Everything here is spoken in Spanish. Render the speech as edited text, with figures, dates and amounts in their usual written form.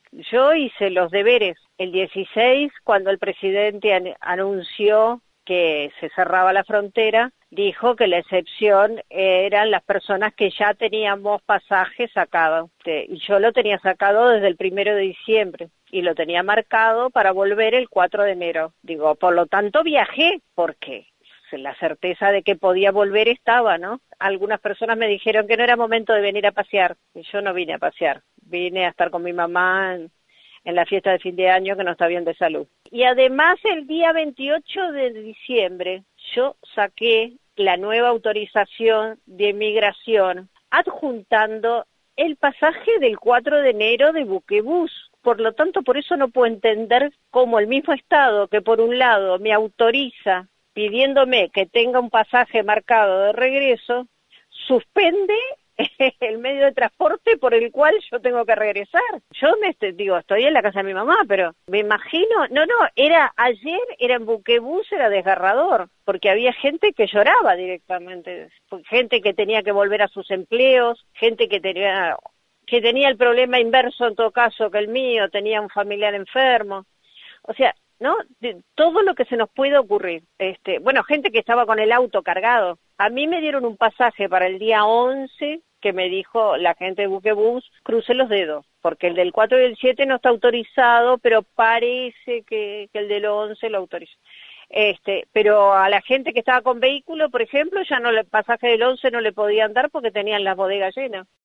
Yo hice los deberes el 16 cuando el presidente anunció que se cerraba la frontera, dijo que la excepción eran las personas que ya teníamos pasajes sacados. Y yo lo tenía sacado desde el 1 de diciembre y lo tenía marcado para volver el 4 de enero. Digo, por lo tanto viajé, porque la certeza de que podía volver estaba, ¿no? Algunas personas me dijeron que no era momento de venir a pasear, y yo no vine a pasear, vine a estar con mi mamá en la fiesta de fin de año, que no está bien de salud. Y además el día 28 de diciembre yo saqué la nueva autorización de migración adjuntando el pasaje del 4 de enero de Buquebús. Por lo tanto, por eso no puedo entender cómo el mismo Estado que por un lado me autoriza pidiéndome que tenga un pasaje marcado de regreso, suspende el medio de transporte por el cual yo tengo que regresar. Yo estoy en la casa de mi mamá, pero me imagino, ayer era en Buquebús, era desgarrador, porque había gente que lloraba directamente, gente que tenía que volver a sus empleos, gente que tenía el problema inverso en todo caso que el mío, tenía un familiar enfermo, o sea, ¿no? De todo lo que se nos puede ocurrir. Gente que estaba con el auto cargado. A mí me dieron un pasaje para el día 11 que me dijo la gente de Buquebús, crucé los dedos, porque el del 4 y el 7 no está autorizado, pero parece que el del 11 lo autorizó. Pero a la gente que estaba con vehículo, por ejemplo, ya no el pasaje del 11 no le podían dar porque tenían las bodegas llenas.